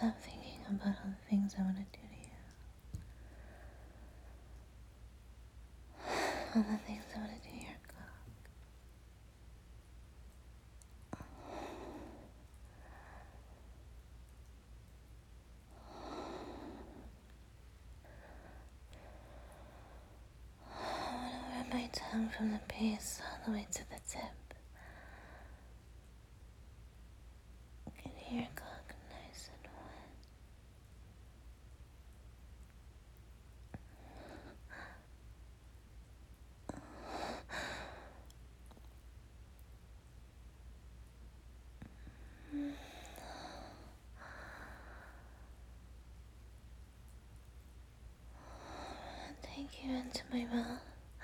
stop thinking about all the things I want to do to you. All the things I want to do to your cock. I want to run my tongue from the base all the way to the tip. Getting your cock nice and wet. Take you into my mouth.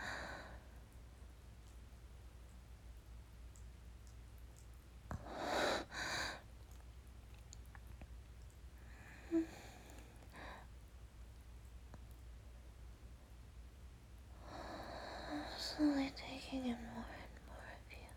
Slowly taking in more and more of you.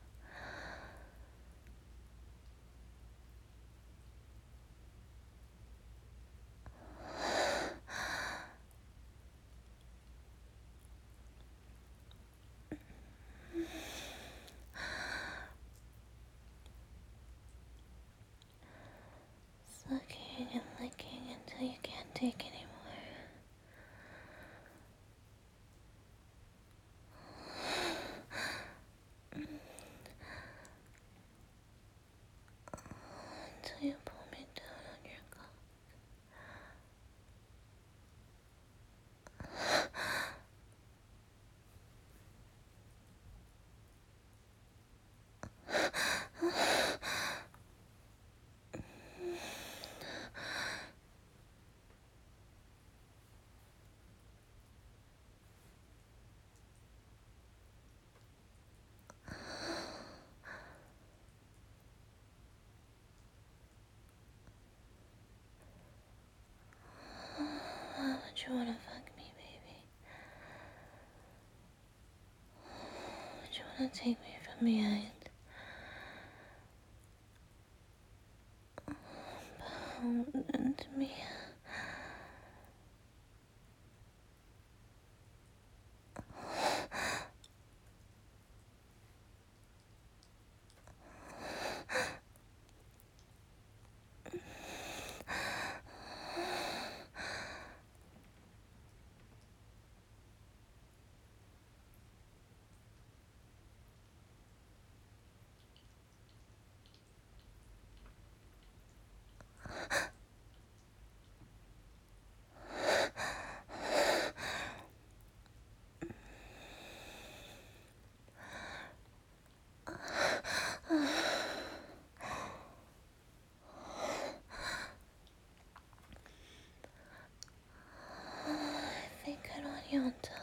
Sucking and licking until you can't take anymore. Until you pull me down on your cock. Why would you want to fuck me, baby? Would you want to take me from behind? Pound into me. I think I want you on top.